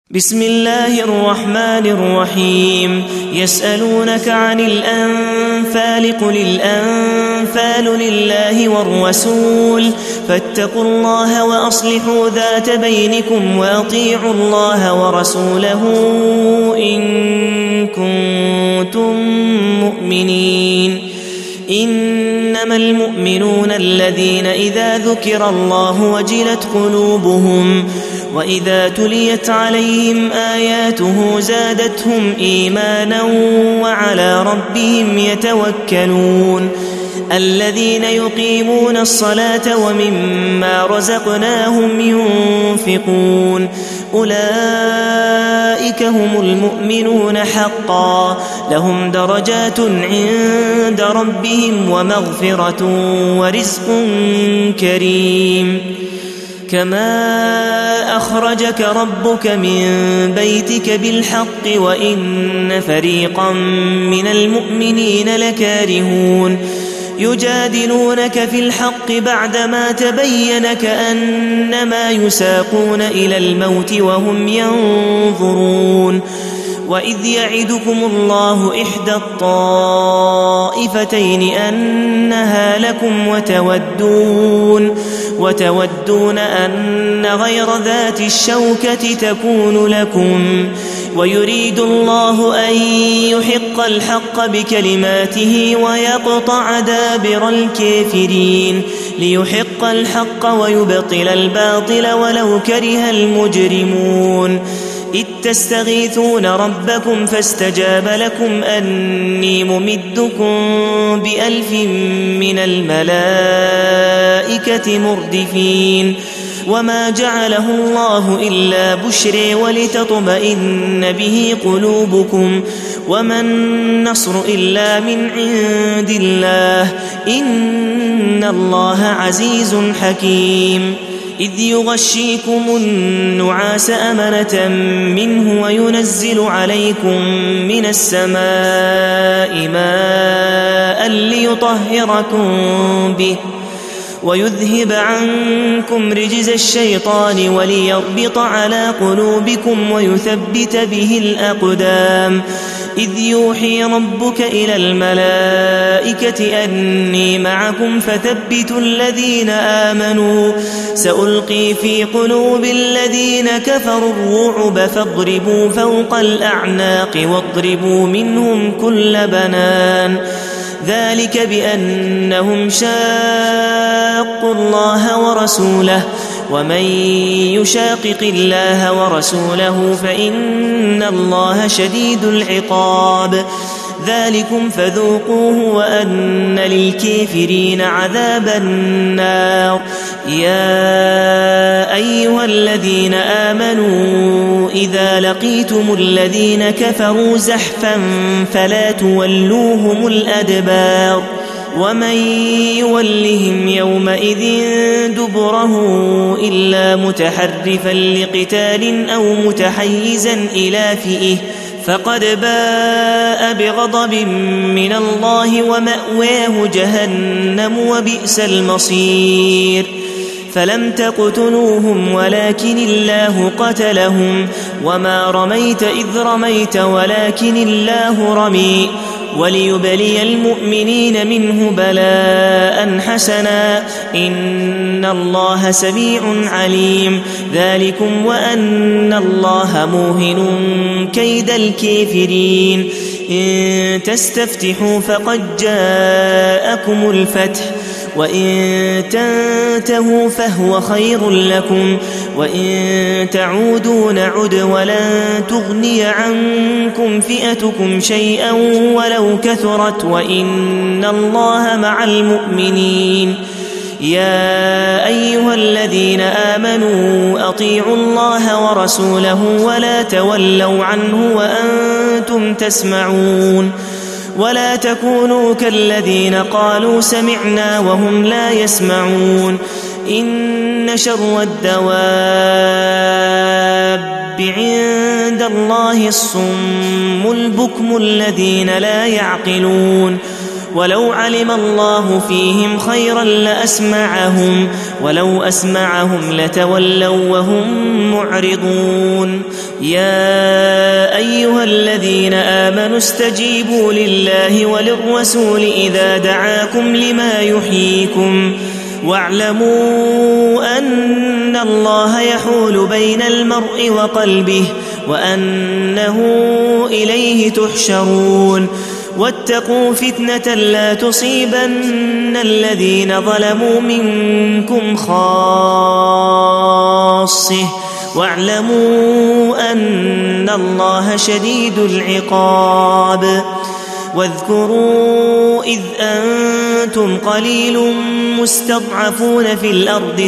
بسم الله الرحمن الرحيم. يسألونك عن الأنفال قل الأنفال لله والرسول فاتقوا الله وأصلحوا ذات بينكم وأطيعوا الله ورسوله إن كنتم مؤمنين. إنما المؤمنون الذين إذا ذكر الله وجلت قلوبهم وإذا تليت عليهم آياته زادتهم إيمانا وعلى ربهم يتوكلون. الذين يقيمون الصلاة ومما رزقناهم ينفقون أولئك هم المؤمنون حقا لهم درجات عند ربهم ومغفرة ورزق كريم. كما أخرجك ربك من بيتك بالحق وإن فريقا من المؤمنين لكارهون يجادلونك في الحق بعدما تبين كأنما يساقون إلى الموت وهم ينظرون. وإذ يعدكم الله إحدى الطائفتين أنها لكم وتودون أن غير ذات الشوكة تكون لكم ويريد الله أن يحق الحق بكلماته ويقطع دابر الكافرين ليحق الحق ويبطل الباطل ولو كره المجرمون. إذ تستغيثون ربكم فاستجاب لكم أني ممدكم ب1000 من الملائكة مردفين. وما جعله الله إلا بشرى ولتطمئن به قلوبكم وما النصر إلا من عند الله إن الله عزيز حكيم. إذ يغشيكم النعاس أمنة منه وينزل عليكم من السماء ماء ليطهركم به ويذهب عنكم رجز الشيطان وليربط على قلوبكم ويثبت به الأقدام. إذ يوحي ربك إلى الملائكة أني معكم فثبتوا الذين آمنوا سألقي في قلوب الذين كفروا الرعب فاضربوا فوق الأعناق واضربوا منهم كل بنان. ذلك بأنهم شاقوا الله ورسوله ومن يشاقق الله ورسوله فإن الله شديد العقاب. ذلكم فذوقوه وأن للكافرين عذاب النار. يا أيها الذين آمنوا إذا لقيتم الذين كفروا زحفا فلا تولوهم الأدبار ومن يولهم يومئذ دبره إلا متحرفا لقتال أو متحيزا إلى فئة فقد باء بغضب من الله ومأواه جهنم وبئس المصير. فلم تقتلوهم ولكن الله قتلهم وما رميت إذ رميت ولكن الله رمي وليبلي المؤمنين منه بلاء حسنا إن الله سميع عليم. ذلكم وأن الله موهن كيد الكافرين. إن تستفتحوا فقد جاءكم الفتح وإن تنتهوا فهو خير لكم وإن تعودوا نعد ولن تغني عنكم فئتكم شيئا ولو كثرت وإن الله مع المؤمنين. يا أيها الذين آمنوا أطيعوا الله ورسوله ولا تولوا عنه وأنتم تسمعون. ولا تكونوا كالذين قالوا سمعنا وهم لا يسمعون. إن شر الدواب عند الله الصم البكم الذين لا يعقلون. ولو علم الله فيهم خيرا لأسمعهم ولو أسمعهم لتولوا وهم معرضون يا أيها الذين آمنوا استجيبوا لله وللرسول إذا دعاكم لما يحييكم واعلموا أن الله يحول بين المرء وقلبه وأنه إليه تحشرون واتقوا فتنة لا تصيبن الذين ظلموا منكم خاصة واعلموا أن الله شديد العقاب واذكروا إذ أنتم قليل مستضعفون في الأرض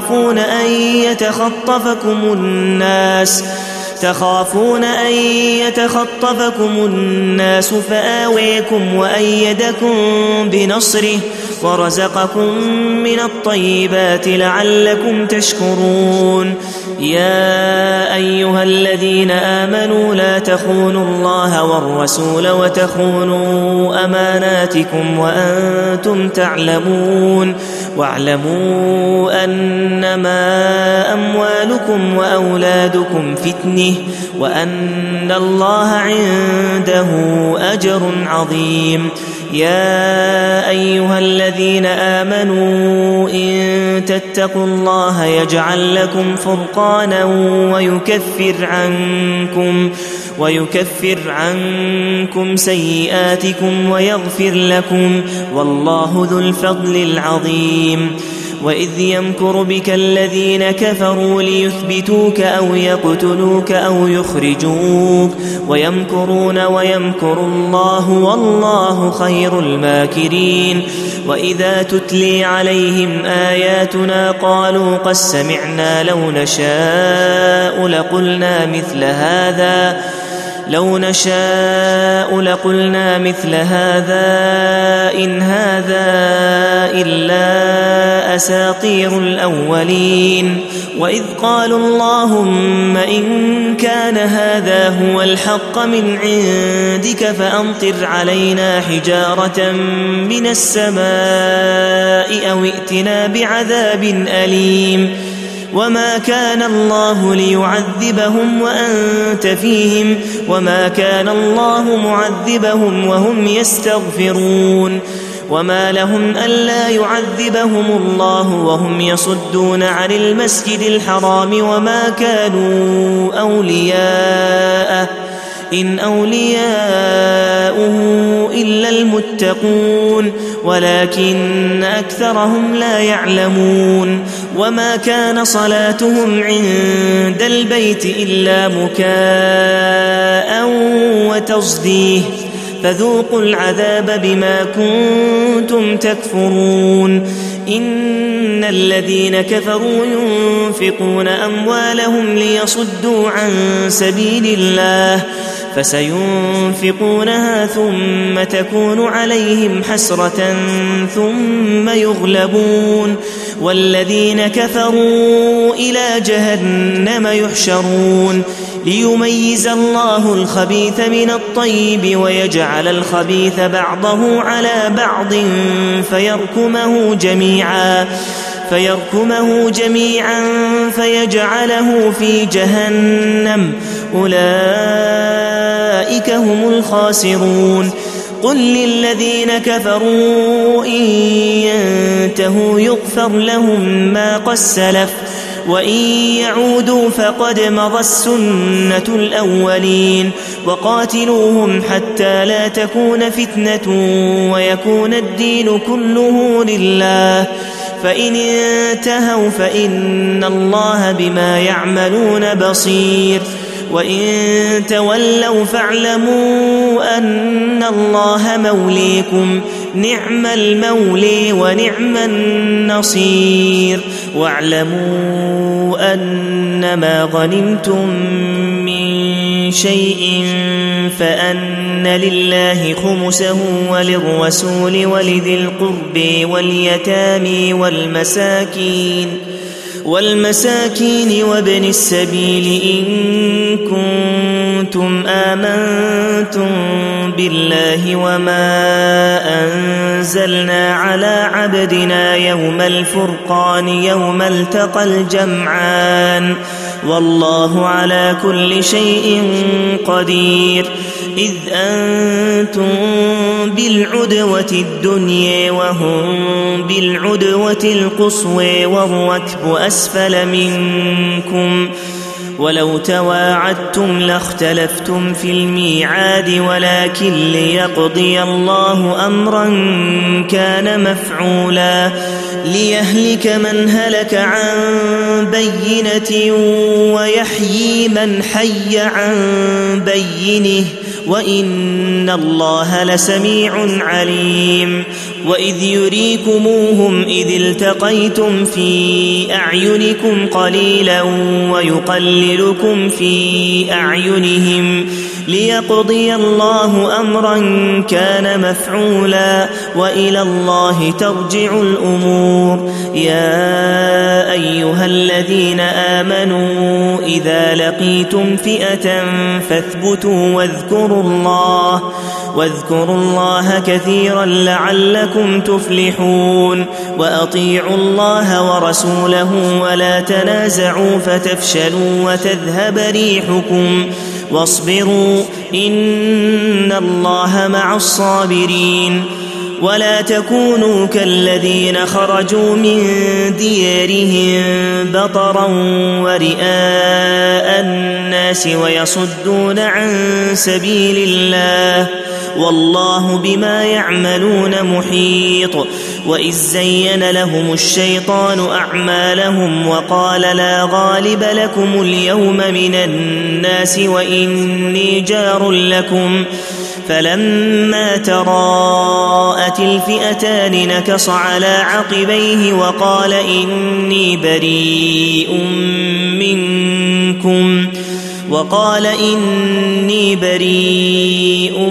تخافون أن يتخطفكم الناس فآويكم وأيدكم بنصره ورزقكم من الطيبات لعلكم تشكرون يا أيها الذين آمنوا لا تخونوا الله والرسول وتخونوا أماناتكم وأنتم تعلمون واعلموا أنما أموالكم وأولادكم فتنة وأن الله عنده أجر عظيم يا أيها الذين آمنوا إن تتقوا الله يجعل لكم فرقانا ويكفر عنكم سيئاتكم ويغفر لكم والله ذو الفضل العظيم وإذ يمكر بك الذين كفروا ليثبتوك أو يقتلوك أو يخرجوك ويمكرون ويمكر الله والله خير الماكرين وإذا تتلي عليهم آياتنا قالوا قد سمعنا لو نشاء لقلنا مثل هذا إن هذا إلا أساطير الأولين وإذ قالوا اللهم إن كان هذا هو الحق من عندك فأمطر علينا حجارة من السماء أو ائتنا بعذاب أليم وما كان الله ليعذبهم وأنت فيهم وما كان الله معذبهم وهم يستغفرون وما لهم ألا يعذبهم الله وهم يصدون عن المسجد الحرام وما كانوا أولياءه إن أولياؤه إلا المتقون ولكن أكثرهم لا يعلمون وما كان صلاتهم عند البيت إلا مكاء وتصديه فذوقوا العذاب بما كنتم تكفرون إن الذين كفروا ينفقون أموالهم ليصدوا عن سبيل الله فسينفقونها ثم تكون عليهم حسرة ثم يغلبون والذين كفروا إلى جهنم يحشرون ليميز الله الخبيث من الطيب ويجعل الخبيث بعضه على بعض فيركمه جميعا فيجعله في جهنم أولئك هم الخاسرون قل للذين كفروا إن ينتهوا يغفر لهم ما قد سلف وإن يعودوا فقد مضت السنة الأولين وقاتلوهم حتى لا تكون فتنة ويكون الدين كله لله فإن انتهوا فإن الله بما يعملون بصير وإن تولوا فاعلموا أن الله موليكم نعم المولي ونعم النصير واعلموا أنما غنمتم من شيء فأن لله خمسه وللرسول ولذي القرب واليتامى والمساكين وابن السبيل إن كنتم آمنتم بالله وما أنزلنا على عبدنا يوم الفرقان يوم التقى الجمعان والله على كل شيء قدير إذ أنتم بالعدوة الدنيا وهم بالعدوة القصوى والركب أسفل منكم ولو تواعدتم لاختلفتم في الميعاد ولكن ليقضي الله أمرا كان مفعولا ليهلك من هلك عن بينة ويحيي من حي عن بينه وإن الله لسميع عليم وإذ يريكموهم إذ التقيتم في أعينكم قليلا ويقللكم في أعينهم ليقضي الله أمرا كان مفعولا وإلى الله ترجع الأمور يا أيها الذين آمنوا إذا لقيتم فئة فاثبتوا واذكروا الله كثيرا لعلكم تفلحون وأطيعوا الله ورسوله ولا تنازعوا فتفشلوا وتذهب ريحكم واصبروا إن الله مع الصابرين ولا تكونوا كالذين خرجوا من ديارهم بطرا ورئاء الناس ويصدون عن سبيل الله والله بما يعملون محيط وإذ زين لهم الشيطان أعمالهم وقال لا غالب لكم اليوم من الناس وإني جار لكم فلما تراءت الفئتان نكص على عقبيه وقال إني بريء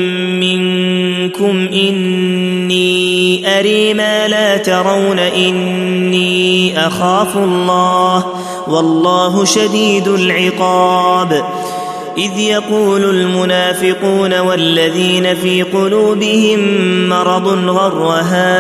منكم إني أري ما لا ترون إني أخاف الله والله شديد العقاب إذ يقول المنافقون والذين في قلوبهم مرض غر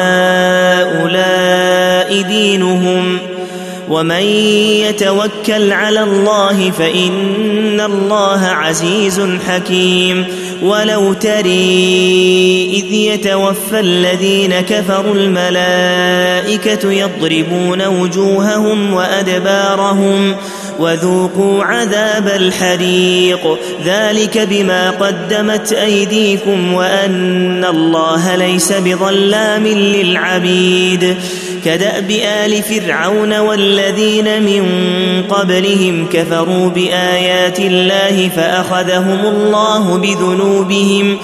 هؤلاء دينهم ومن يتوكل على الله فإن الله عزيز حكيم ولو تري إذ يتوفى الذين كفروا الملائكة يضربون وجوههم وأدبارهم وذوقوا عذاب الحريق ذلك بما قدمت أيديكم وأن الله ليس بظلام للعبيد كدأب آل فرعون والذين من قبلهم كفروا بآيات الله فأخذهم الله بذنوبهم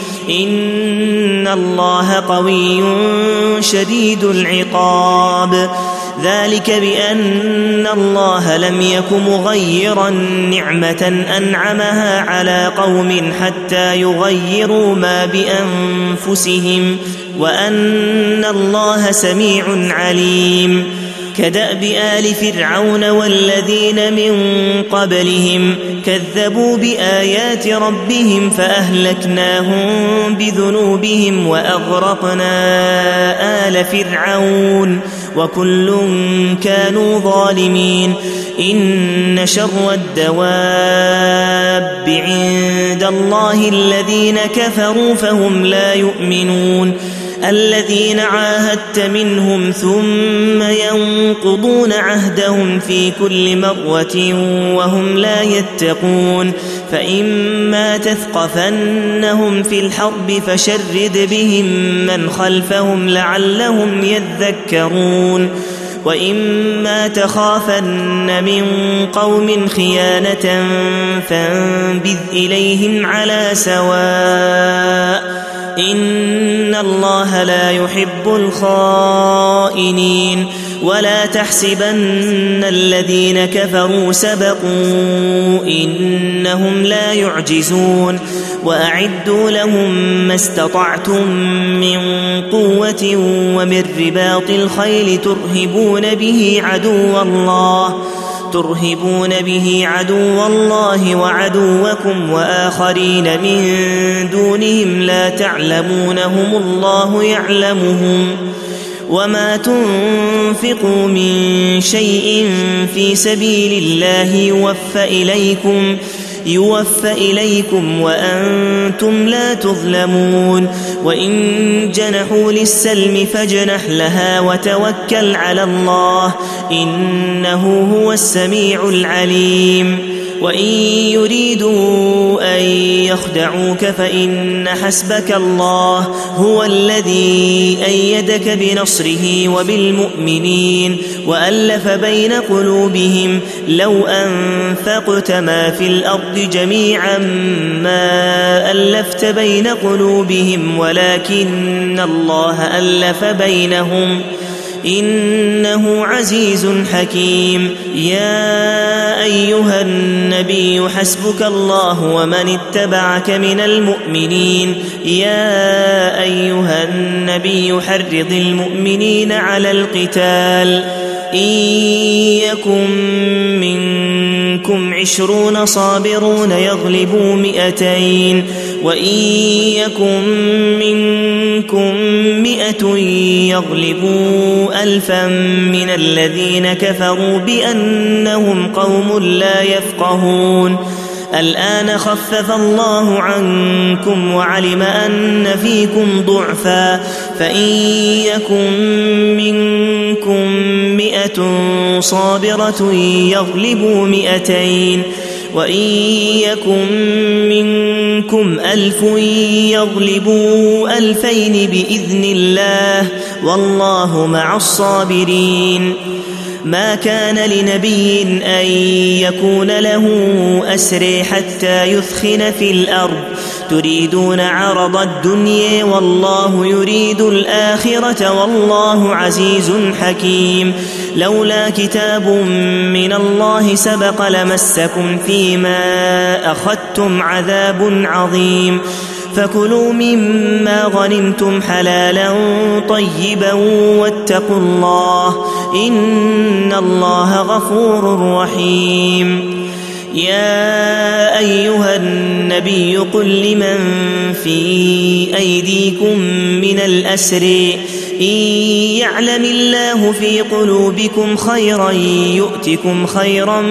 إن الله قوي شديد العقاب ذلك بأن الله لم يك مغيرا نعمة أنعمها على قوم حتى يغيروا ما بأنفسهم وأن الله سميع عليم كدأب آل فرعون والذين من قبلهم كذبوا بآيات ربهم فأهلكناهم بذنوبهم وأغرقنا آل فرعون وكل كانوا ظالمين إن شر الدواب عند الله الذين كفروا فهم لا يؤمنون الذين عاهدت منهم ثم ينقضون عهدهم في كل مرة وهم لا يتقون فإما تثقفنهم في الحرب فشرد بهم من خلفهم لعلهم يذكرون وإما تخافن من قوم خيانة فانبذ إليهم على سواء إن الله لا يحب الخائنين ولا تحسبن الذين كفروا سبقوا إنهم لا يعجزون وأعدوا لهم ما استطعتم من قوة ومن رباط الخيل ترهبون به عدو الله ترهبون به عدو الله وعدوكم وآخرين من دونهم لا تعلمونهم الله يعلمهم وما تنفقوا من شيء في سبيل الله يوفى إليكم وأنتم لا تظلمون وإن جنحوا للسلم فاجنح لها وتوكل على الله إنه هو السميع العليم وإن يريدوا أن يخدعوك فإن حسبك الله هو الذي أيدك بنصره وبالمؤمنين وألف بين قلوبهم لو أنفقت ما في الأرض جميعا ما ألفت بين قلوبهم ولكن الله ألف بينهم إنه عزيز حكيم يا أيها النبي حسبك الله ومن اتبعك من المؤمنين يا أيها النبي حرض المؤمنين على القتال إن يكن منكم 20 صابرون يغلبوا 200 وإن يكن منكم 100 يغلبوا 1000 من الذين كفروا بأنهم قوم لا يفقهون الآن خفف الله عنكم وعلم أن فيكم ضعفا فإن يكن منكم 100 صابرة يغلبوا 200 وإن يكن منكم 1000 يغلبوا 2000 بإذن الله والله مع الصابرين ما كان لنبي أن يكون له أسر حتى يثخن في الأرض تريدون عرض الدنيا والله يريد الآخرة والله عزيز حكيم لولا كتاب من الله سبق لمسكم فيما أخذتم عذاب عظيم فكلوا مما غنمتم حلالا طيبا واتقوا الله إن الله غفور رحيم يا أيها النبي قل لمن في أيديكم من الأسر إن يعلم الله في قلوبكم خيرا يؤتكم خيرا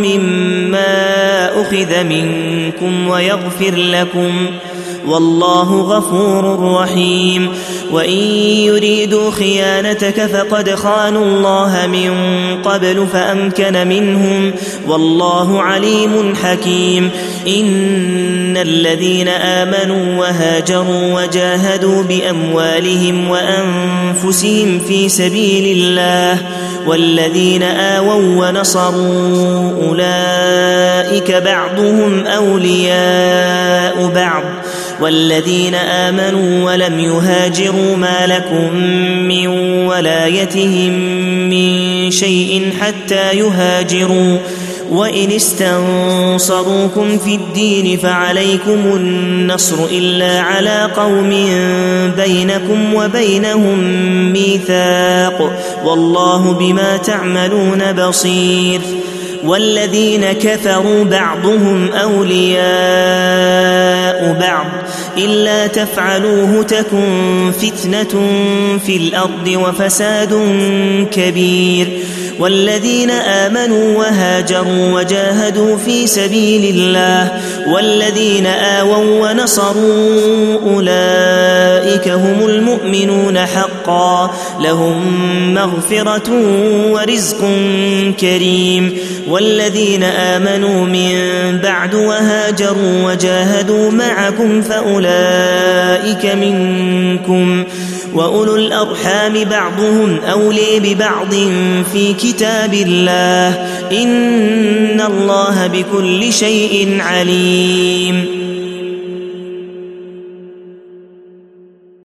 مما أخذ منكم ويغفر لكم والله غفور رحيم وإن يريدوا خيانتك فقد خانوا الله من قبل فأمكن منهم والله عليم حكيم إن الذين آمنوا وهاجروا وجاهدوا بأموالهم وأنفسهم في سبيل الله والذين آووا ونصروا أولئك بعضهم أولياء بعض والذين آمنوا ولم يهاجروا ما لكم من ولايتهم من شيء حتى يهاجروا وإن استنصروكم في الدين فعليكم النصر إلا على قوم بينكم وبينهم ميثاق والله بما تعملون بصير والذين كفروا بعضهم أولياء بعض إلا تفعلوه تكن فتنة في الأرض وفساد كبير والذين آمنوا وهاجروا وجاهدوا في سبيل الله والذين آووا ونصروا أولئك هم المؤمنون حقا لهم مغفرة ورزق كريم والذين آمنوا من بعد وهاجروا وجاهدوا معكم فأولئك منكم وأولو الأرحام بعضهم أولي ببعض في كتاب الله إن الله بكل شيء عليم